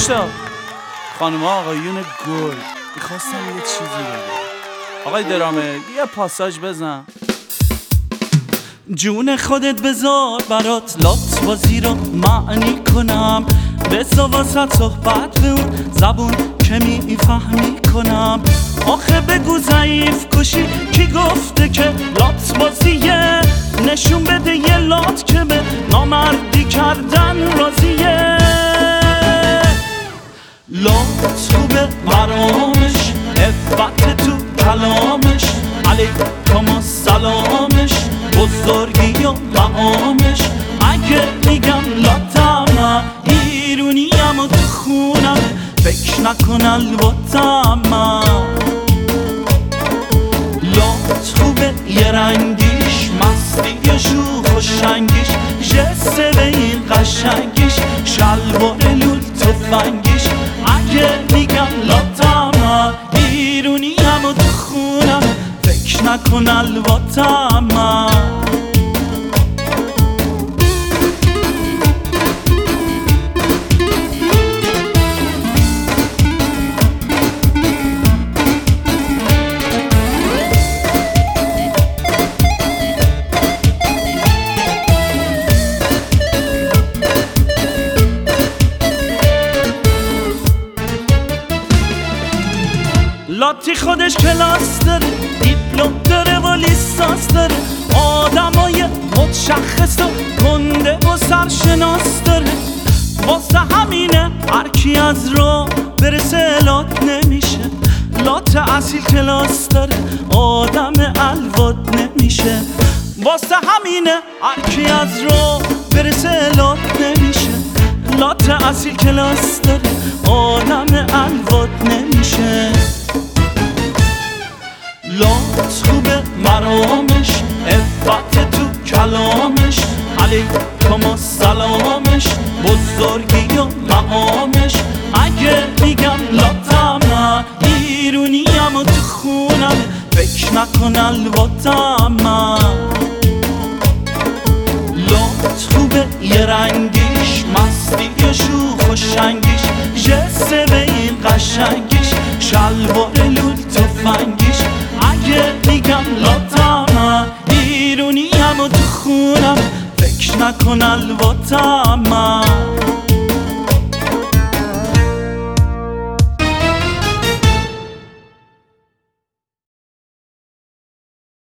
تا خانم آقایون گل میخواستم یه چیزی بگم. آقای درامه یه پاساژ بزن. جون خودت بذار برات لات بازی رو معنی کنم، بذار واسه صحبت به اون زبون که میفهمی کنم. آخه بگو ضعیف کشی کی گفته که لات بازیه؟ نشون بده یه لات که به نامردی کردن راضیه. لات خوبه مرامش، عفت تو کلامش، علیکم السلامش، بزرگی و مقامش. اگه میگم لاتم ایرونیم و تو خونم، فکر نکن الباتم. لات خوبه یه رنگیش، مستی شوخ و شنگیش، جسه به این قشنگیش، شلوار لول تفنگیش. اگه میگم لاتم ایرونیم و تو خونم، فکر نکن الباتم. لاتی خودش کلاس داره، دیپلم داره و لیسانس داره، آدمای متشخص و گنده و سرشناس داره. واسه همینه هرکی از راه برسه لات نمیشه. لات اصیل کلاس داره، آدم الواد نمیشه. واسه همینه هرکی از راه برسه لات نمیشه. لات اصیل کلاس داره، آدم الواد نمیشه. لات خوبه مرامش، عفت تو کلامش، علیکم السلامش، بزرگی و مقامش. اگه میگم لاتم ایرونیم و تو خونم، فکر نکن الباتم. لات خوبه یه رنگیش، مستی شوخ و شنگیش، جسه به این قشنگیش، شلوار لول تفنگیش. اگه میگم لاتم ایرونیم و تو خونم، فکر نکن الباتم.